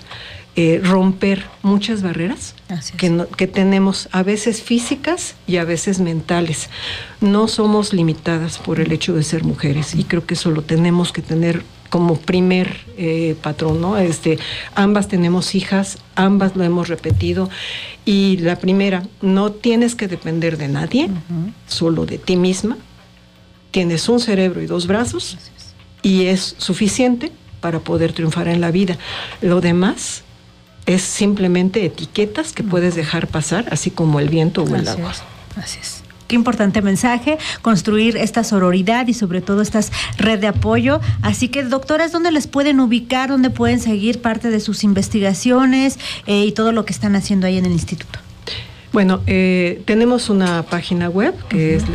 romper muchas barreras que tenemos, a veces físicas y a veces mentales. No somos limitadas por el hecho de ser mujeres y creo que eso lo tenemos que tener como primer patrón, ¿no? Ambas tenemos hijas, ambas lo hemos repetido y la primera, no tienes que depender de nadie, solo de ti misma. Tienes un cerebro y 2 brazos y es suficiente para poder triunfar en la vida. Lo demás es simplemente etiquetas que puedes dejar pasar, así como el viento o el agua. Así es. Qué importante mensaje, construir esta sororidad y sobre todo esta red de apoyo. Así que, doctoras, ¿dónde les pueden ubicar? ¿Dónde pueden seguir parte de sus investigaciones y todo lo que están haciendo ahí en el instituto? Bueno, tenemos una página web que es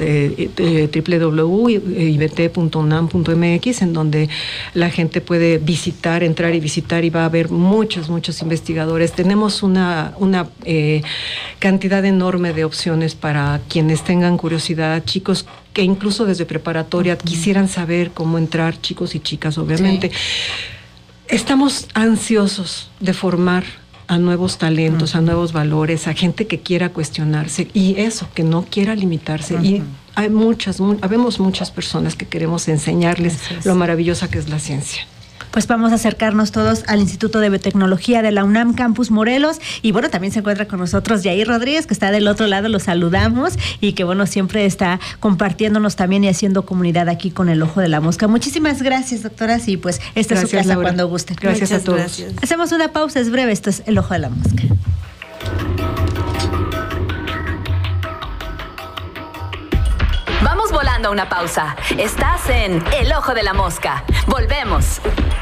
www.ibt.unam.mx, en donde la gente puede entrar y visitar, y va a haber muchos investigadores. Tenemos una cantidad enorme de opciones para quienes tengan curiosidad, chicos que incluso desde preparatoria quisieran saber cómo entrar, chicos y chicas, obviamente. Estamos ansiosos de formar a nuevos talentos, a nuevos valores, a gente que quiera cuestionarse y eso, que no quiera limitarse. Y habemos muchas personas que queremos enseñarles lo maravillosa que es la ciencia. Pues vamos a acercarnos todos al Instituto de Biotecnología de la UNAM Campus Morelos. Y bueno, también se encuentra con nosotros Yair Rodríguez, que está del otro lado, lo saludamos, y que bueno, siempre está compartiéndonos también y haciendo comunidad aquí con El Ojo de la Mosca. Muchísimas gracias, doctoras, y pues esta es su casa, Laura, cuando gusten. Gracias a todos. Gracias. Hacemos una pausa, es breve, esto es El Ojo de la Mosca. Vamos volando regresando a una pausa. Estás en El Ojo de la Mosca. Volvemos.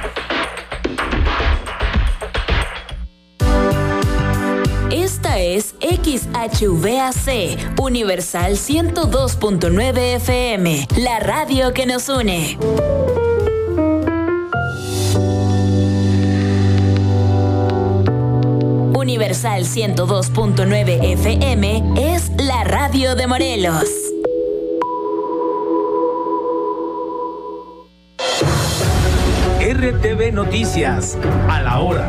Esta es XHVAC, Universal 102.9 FM, la radio que nos une. Universal 102.9 FM es la radio de Morelos. RTV Noticias, a la hora.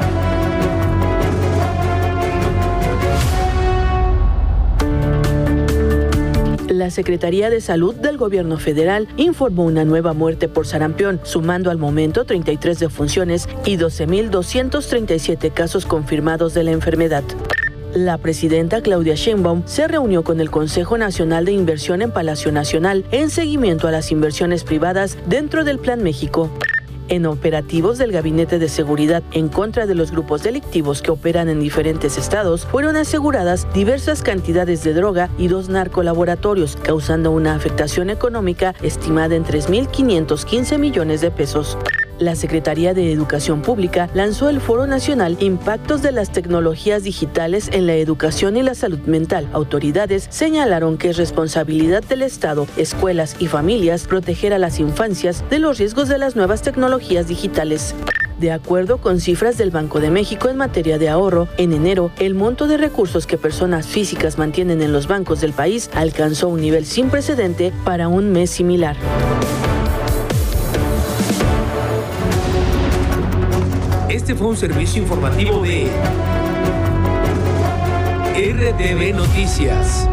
La Secretaría de Salud del Gobierno Federal informó una nueva muerte por sarampión, sumando al momento 33 defunciones y 12.237 casos confirmados de la enfermedad. La presidenta Claudia Sheinbaum se reunió con el Consejo Nacional de Inversión en Palacio Nacional en seguimiento a las inversiones privadas dentro del Plan México. En operativos del Gabinete de Seguridad en contra de los grupos delictivos que operan en diferentes estados, fueron aseguradas diversas cantidades de droga y 2 narcolaboratorios, causando una afectación económica estimada en 3.515 millones de pesos. La Secretaría de Educación Pública lanzó el Foro Nacional Impactos de las Tecnologías Digitales en la Educación y la Salud Mental. Autoridades señalaron que es responsabilidad del Estado, escuelas y familias proteger a las infancias de los riesgos de las nuevas tecnologías digitales. De acuerdo con cifras del Banco de México en materia de ahorro, en enero, el monto de recursos que personas físicas mantienen en los bancos del país alcanzó un nivel sin precedente para un mes similar. Este fue un servicio informativo de RTV Noticias.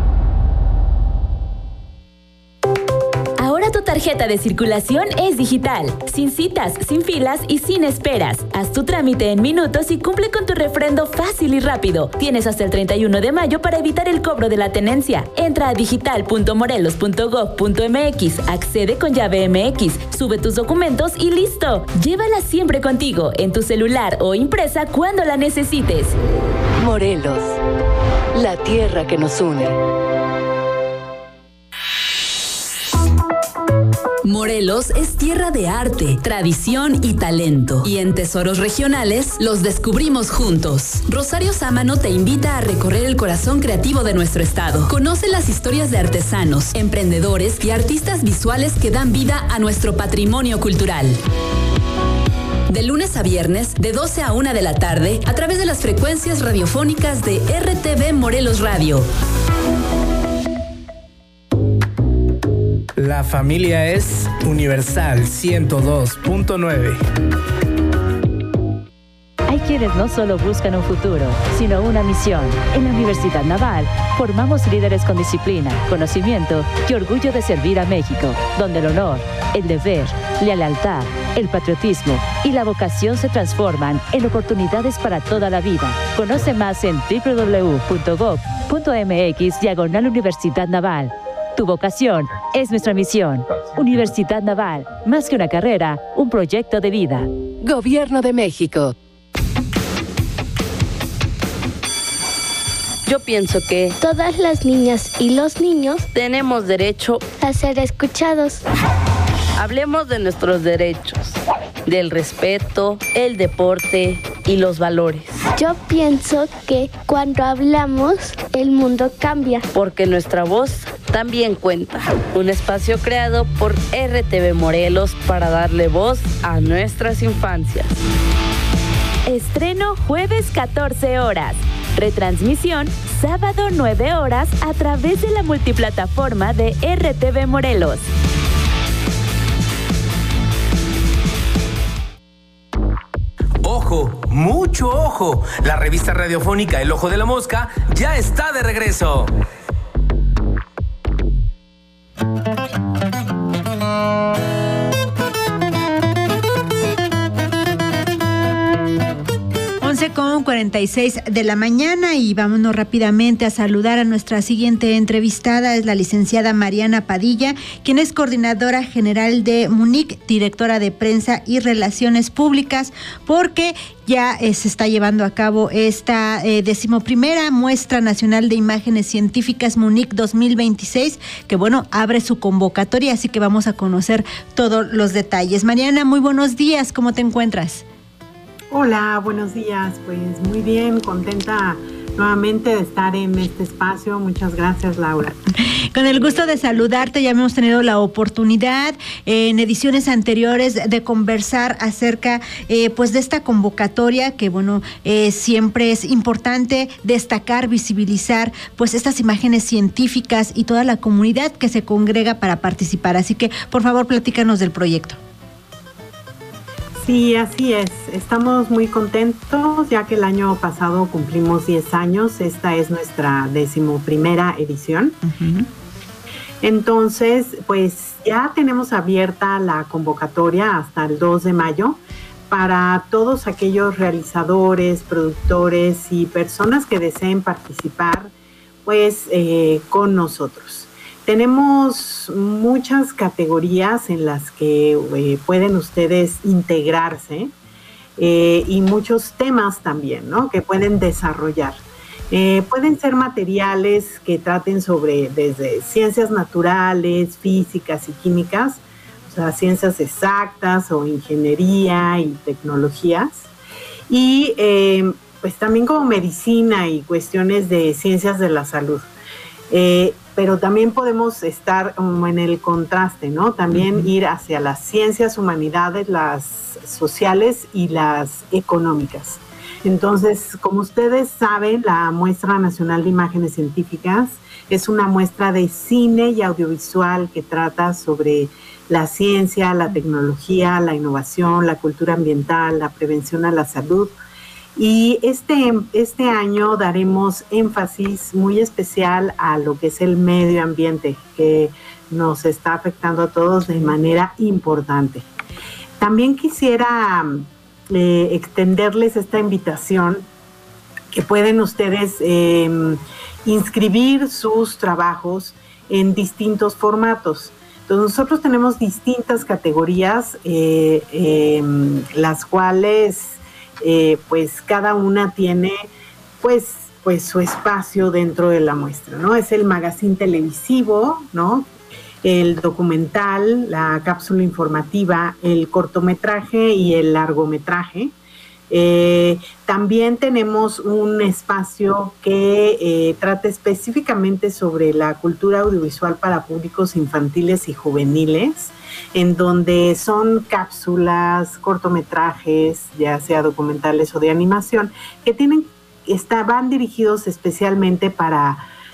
Ahora tu tarjeta de circulación es digital, sin citas, sin filas y sin esperas. Haz tu trámite en minutos y cumple con tu refrendo fácil y rápido. Tienes hasta el 31 de mayo para evitar el cobro de la tenencia. Entra a digital.morelos.gov.mx, accede con llave MX, sube tus documentos y listo. Llévala siempre contigo, en tu celular o impresa cuando la necesites. Morelos, la tierra que nos une. Morelos es tierra de arte, tradición y talento. Y en Tesoros Regionales los descubrimos juntos. Rosario Sámano te invita a recorrer el corazón creativo de nuestro estado. Conoce las historias de artesanos, emprendedores y artistas visuales que dan vida a nuestro patrimonio cultural. De lunes a viernes, de 12 a 1 de la tarde, a través de las frecuencias radiofónicas de RTV Morelos Radio. La familia es Universal 102.9. Hay quienes no solo buscan un futuro, sino una misión. En la Universidad Naval formamos líderes con disciplina, conocimiento y orgullo de servir a México, donde el honor, el deber, la lealtad, el patriotismo y la vocación se transforman en oportunidades para toda la vida. Conoce más en www.gov.mx/Universidad Naval. Tu vocación es nuestra misión. Universidad Naval, más que una carrera, un proyecto de vida. Gobierno de México. Yo pienso que todas las niñas y los niños tenemos derecho a ser escuchados. Hablemos de nuestros derechos, del respeto, el deporte y los valores. Yo pienso que cuando hablamos, el mundo cambia. Porque nuestra voz también cuenta. Un espacio creado por RTV Morelos para darle voz a nuestras infancias. Estreno jueves 14 horas. Retransmisión sábado 9 horas a través de la multiplataforma de RTV Morelos. ¡Ojo! ¡Mucho ojo! La revista radiofónica El Ojo de la Mosca ya está de regreso. Con 6:46 de la mañana y vámonos rápidamente a saludar a nuestra siguiente entrevistada. Es la licenciada Mariana Padilla, quien es coordinadora general de MUNIC, directora de prensa y relaciones públicas, porque ya se está llevando a cabo esta 11ª Muestra Nacional de Imágenes Científicas MUNIC 2026, que bueno, abre su convocatoria, así que vamos a conocer todos los detalles. Mariana, muy buenos días, ¿cómo te encuentras? Hola, buenos días, pues muy bien, contenta nuevamente de estar en este espacio. Muchas gracias, Laura. Con el gusto de saludarte, ya hemos tenido la oportunidad en ediciones anteriores de conversar acerca pues de esta convocatoria que bueno, siempre es importante destacar, visibilizar pues estas imágenes científicas y toda la comunidad que se congrega para participar. Así que por favor platícanos del proyecto. Sí, así es. Estamos muy contentos ya que el año pasado cumplimos 10 años. Esta es nuestra 11ª edición. Uh-huh. Entonces, pues ya tenemos abierta la convocatoria hasta el 2 de mayo para todos aquellos realizadores, productores y personas que deseen participar pues con nosotros. Tenemos muchas categorías en las que pueden ustedes integrarse y muchos temas también, ¿no?, que pueden desarrollar. Pueden ser materiales que traten sobre desde ciencias naturales, físicas y químicas, o sea, ciencias exactas o ingeniería y tecnologías. Y pues también como medicina y cuestiones de ciencias de la salud. Pero también podemos estar en el contraste, ¿no? También ir hacia las ciencias, humanidades, las sociales y las económicas. Entonces, como ustedes saben, la Muestra Nacional de Imágenes Científicas es una muestra de cine y audiovisual que trata sobre la ciencia, la tecnología, la innovación, la cultura ambiental, la prevención a la salud. Y este año daremos énfasis muy especial a lo que es el medio ambiente, que nos está afectando a todos de manera importante. También quisiera extenderles esta invitación, que pueden ustedes inscribir sus trabajos en distintos formatos. Entonces nosotros tenemos distintas categorías, las cuales pues cada una tiene pues su espacio dentro de la muestra, ¿no? Es el magazine televisivo, ¿no?, el documental, la cápsula informativa, el cortometraje y el largometraje. También tenemos un espacio que trata específicamente sobre la cultura audiovisual para públicos infantiles y juveniles, en donde son cápsulas, cortometrajes, ya sea documentales o de animación, que van dirigidos especialmente para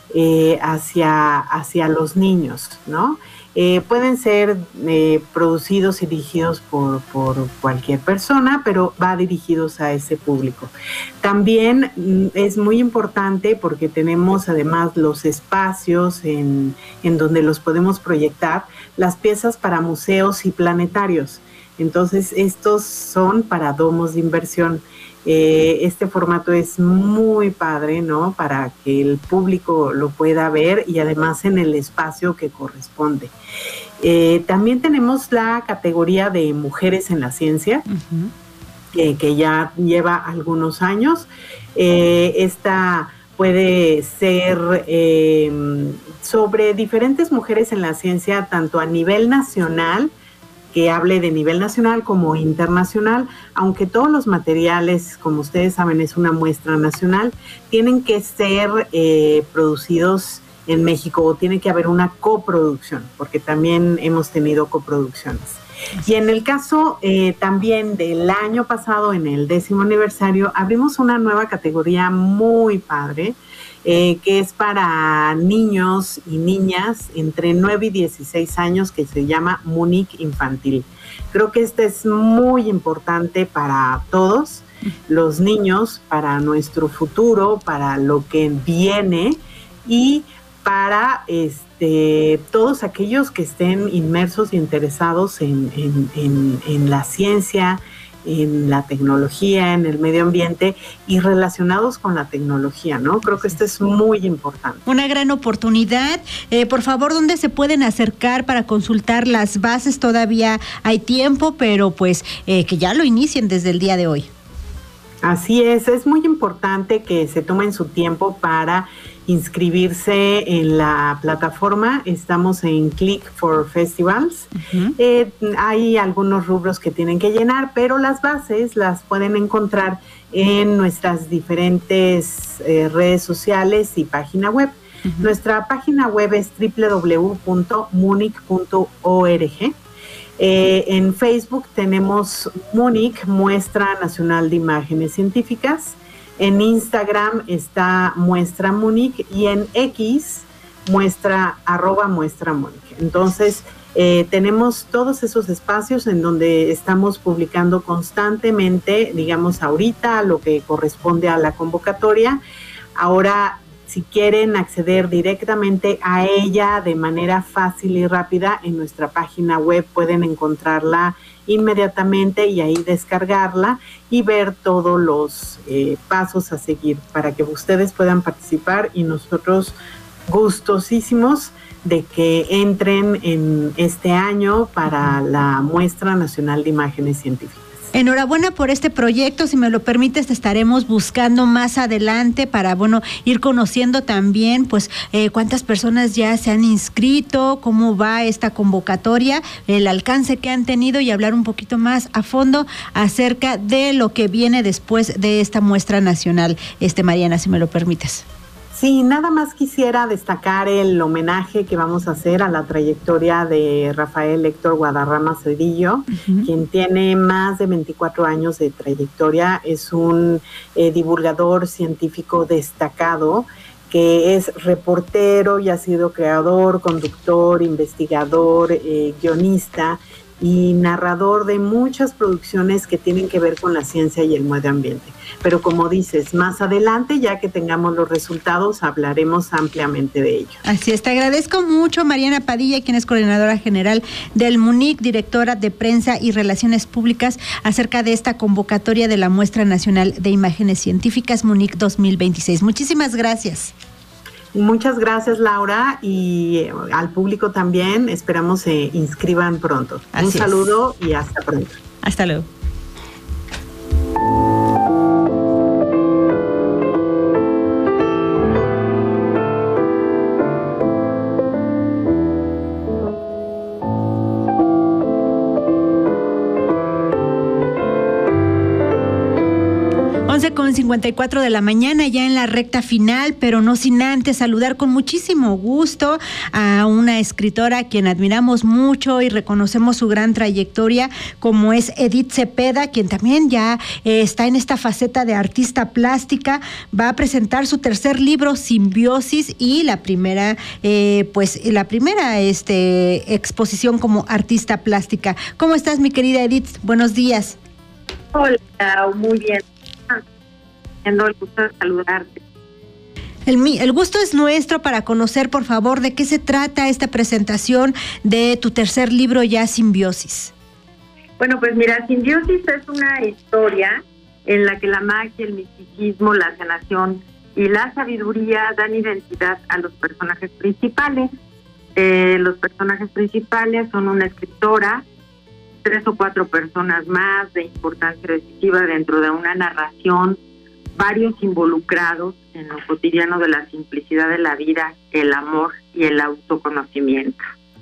hacia los niños, ¿no? Pueden ser producidos y dirigidos por cualquier persona, pero va dirigidos a ese público. También es muy importante porque tenemos además los espacios en donde los podemos proyectar, las piezas para museos y planetarios. Entonces, estos son para domos de inversión. Este formato es muy padre, ¿no?, para que el público lo pueda ver y además en el espacio que corresponde. También tenemos la categoría de mujeres en la ciencia, uh-huh, que ya lleva algunos años. Esta puede ser sobre diferentes mujeres en la ciencia, tanto a nivel nacional, que hable de nivel nacional como internacional, aunque todos los materiales, como ustedes saben, es una muestra nacional, tienen que ser producidos en México o tiene que haber una coproducción, porque también hemos tenido coproducciones. Y en el caso también del año pasado, en el 10º aniversario, abrimos una nueva categoría muy padre, que es para niños y niñas entre 9 y 16 años, que se llama MUNIC Infantil. Creo que este es muy importante para todos los niños, para nuestro futuro, para lo que viene y para todos aquellos que estén inmersos y interesados en la ciencia, en la tecnología, en el medio ambiente y relacionados con la tecnología, ¿no? Creo que esto es muy importante. Una gran oportunidad. Por favor, ¿dónde se pueden acercar para consultar las bases? Todavía hay tiempo, pero pues que ya lo inicien desde el día de hoy. Así es muy importante que se tomen su tiempo para inscribirse en la plataforma. Estamos en Click for Festivals. Hay algunos rubros que tienen que llenar, pero las bases las pueden encontrar en nuestras diferentes redes sociales y página web. Nuestra página web es www.munic.org. En Facebook tenemos Munic, Muestra Nacional de Imágenes Científicas. En Instagram está Muestra Munic y en X @muestra Munic. Entonces, tenemos todos esos espacios en donde estamos publicando constantemente, digamos ahorita, lo que corresponde a la convocatoria. Ahora, si quieren acceder directamente a ella de manera fácil y rápida, en nuestra página web pueden encontrarla inmediatamente y ahí descargarla y ver todos los pasos a seguir para que ustedes puedan participar, y nosotros gustosísimos de que entren en este año para la Muestra Nacional de Imágenes Científicas. Enhorabuena por este proyecto. Si me lo permites, te estaremos buscando más adelante para, ir conociendo también, pues, cuántas personas ya se han inscrito, cómo va esta convocatoria, el alcance que han tenido y hablar un poquito más a fondo acerca de lo que viene después de esta muestra nacional. Mariana, si me lo permites. Sí, nada más quisiera destacar el homenaje que vamos a hacer a la trayectoria de Rafael Héctor Guadarrama Cedillo, quien tiene más de 24 años de trayectoria. Es un divulgador científico destacado, que es reportero y ha sido creador, conductor, investigador, guionista y narrador de muchas producciones que tienen que ver con la ciencia y el medio ambiente. Pero como dices, más adelante, ya que tengamos los resultados, hablaremos ampliamente de ello. Así es, te agradezco mucho, Mariana Padilla, quien es coordinadora general del Munic, directora de Prensa y Relaciones Públicas, acerca de esta convocatoria de la Muestra Nacional de Imágenes Científicas Munic 2026. Muchísimas gracias. Muchas gracias, Laura, y al público también. Esperamos se inscriban pronto. Un saludo y hasta pronto. Hasta luego. Con 54 de la mañana, ya en la recta final, pero no sin antes saludar con muchísimo gusto a una escritora a quien admiramos mucho y reconocemos su gran trayectoria, como es Edith Cepeda, quien también ya está en esta faceta de artista plástica. Va a presentar su tercer libro, Simbiosis, y la primera exposición como artista plástica. ¿Cómo estás, mi querida Edith? Buenos días. Hola, muy bien. El gusto de saludarte. El gusto es nuestro para conocer, por favor, de qué se trata esta presentación de tu tercer libro ya, Simbiosis. Bueno, pues mira, Simbiosis es una historia en la que la magia, el misticismo, la sanación y la sabiduría dan identidad a los personajes principales. Los personajes principales son una escritora, 3 o 4 personas más de importancia decisiva dentro de una narración, varios involucrados en lo cotidiano de la simplicidad de la vida, el amor y el autoconocimiento.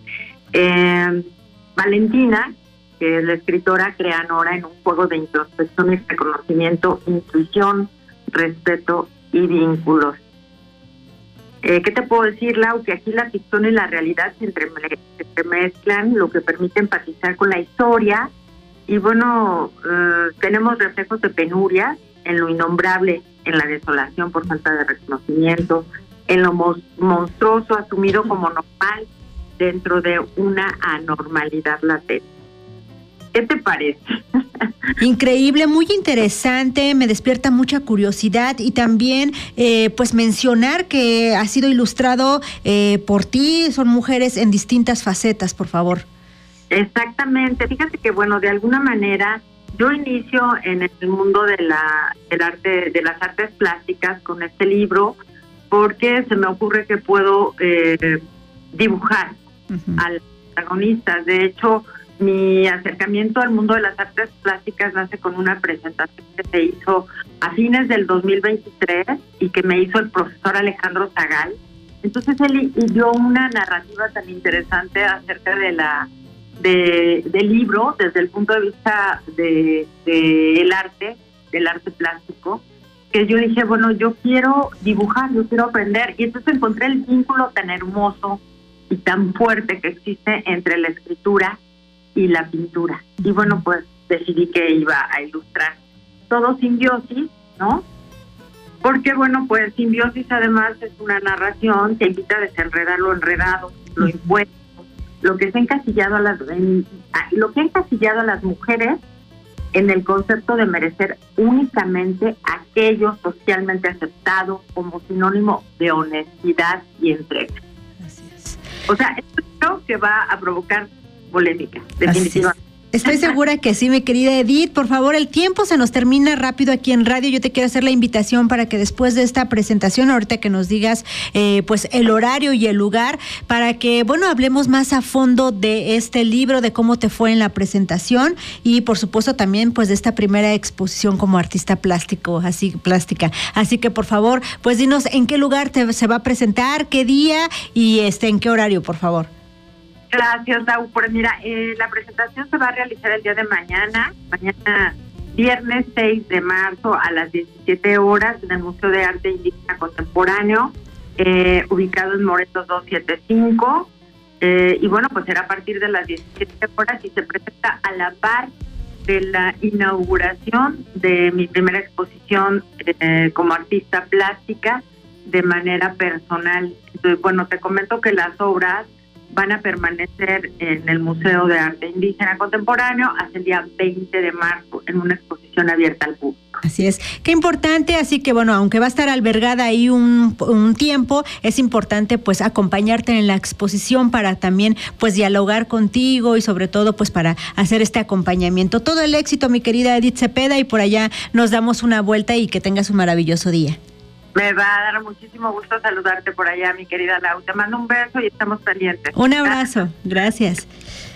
Valentina, que es la escritora, crea Nora en un juego de introspección y reconocimiento, intuición, respeto y vínculos. ¿Qué te puedo decir, Lau? Que aquí la ficción y la realidad se entremezclan, lo que permite empatizar con la historia. Y bueno, tenemos reflejos de penurias en lo innombrable, en la desolación por falta de reconocimiento, en lo monstruoso asumido como normal dentro de una anormalidad latente. ¿Qué te parece? Increíble, muy interesante, me despierta mucha curiosidad y también pues mencionar que ha sido ilustrado por ti, son mujeres en distintas facetas, por favor. Exactamente, fíjate que bueno, de alguna manera yo inicio en el mundo del arte, de las artes plásticas con este libro, porque se me ocurre que puedo dibujar a los protagonistas. De hecho, mi acercamiento al mundo de las artes plásticas nace con una presentación que se hizo a fines del 2023 y que me hizo el profesor Alejandro Zagal. Entonces él dio una narrativa tan interesante acerca del libro desde el punto de vista del arte plástico, que yo dije, bueno, yo quiero dibujar, yo quiero aprender, y entonces encontré el vínculo tan hermoso y tan fuerte que existe entre la escritura y la pintura. Y bueno, pues decidí que iba a ilustrar todo simbiosis, ¿no? Porque bueno, pues simbiosis además es una narración que invita a desenredar lo enredado, lo impuesto, lo que ha encasillado a las mujeres en el concepto de merecer únicamente aquello socialmente aceptado como sinónimo de honestidad y entrega. Así es. O sea, esto creo que va a provocar polémica, definitivamente. Estoy segura que sí, mi querida Edith. Por favor, el tiempo se nos termina rápido aquí en radio. Yo te quiero hacer la invitación para que después de esta presentación, ahorita que nos digas pues el horario y el lugar, para que, bueno, hablemos más a fondo de este libro, de cómo te fue en la presentación y, por supuesto, también pues de esta primera exposición como artista plástica. Así que, por favor, pues dinos en qué lugar se va a presentar, qué día y en qué horario, por favor. Gracias, Dau. Pues mira, la presentación se va a realizar el día de mañana viernes 6 de marzo a las 17 horas en el Museo de Arte Indígena Contemporáneo, ubicado en Morelos 275. Y bueno, pues será a partir de las 17 horas y se presenta a la par de la inauguración de mi primera exposición como artista plástica de manera personal. Entonces, bueno, te comento que las obras van a permanecer en el Museo de Arte Indígena Contemporáneo hasta el día 20 de marzo en una exposición abierta al público. Así es, qué importante, así que bueno, aunque va a estar albergada ahí un tiempo, es importante pues acompañarte en la exposición para también pues dialogar contigo y sobre todo pues para hacer este acompañamiento. Todo el éxito, mi querida Edith Cepeda, y por allá nos damos una vuelta y que tengas un maravilloso día. Me va a dar muchísimo gusto saludarte por allá, mi querida Lau. Te mando un beso y estamos pendientes. Un abrazo. Gracias.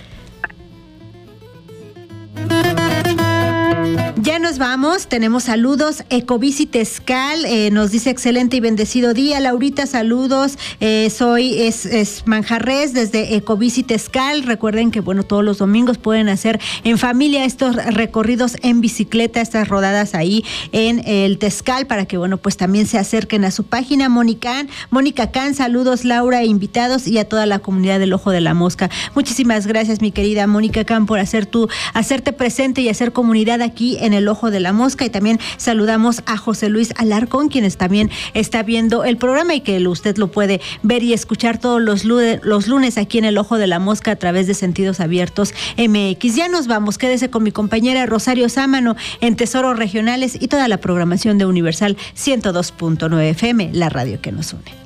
Ya nos vamos, tenemos saludos. Ecobici Tezcal nos dice excelente y bendecido día. Laurita, saludos. Es Manjarres desde Ecobici Tezcal. Recuerden que bueno, todos los domingos pueden hacer en familia estos recorridos en bicicleta, estas rodadas ahí en el Tezcal, para que bueno, pues también se acerquen a su página. Mónica Can, saludos Laura e invitados y a toda la comunidad del Ojo de la Mosca. Muchísimas gracias, mi querida Mónica Can, por hacerte presente y hacer comunidad aquí en el Ojo de la Mosca. Y también saludamos a José Luis Alarcón, quien también está viendo el programa y que usted lo puede ver y escuchar todos los lunes aquí en el Ojo de la Mosca a través de Sentidos Abiertos MX. Ya nos vamos, quédese con mi compañera Rosario Sámano en Tesoros Regionales y toda la programación de Universal 102.9 FM, la radio que nos une.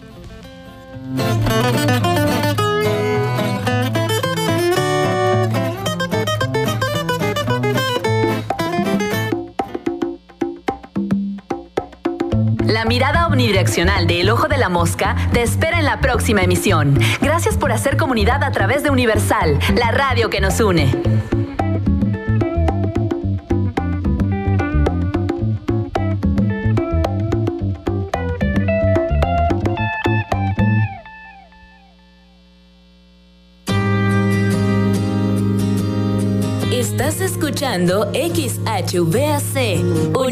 La mirada omnidireccional de El Ojo de la Mosca te espera en la próxima emisión. Gracias por hacer comunidad a través de Universal, la radio que nos une. Estás escuchando XHVAC.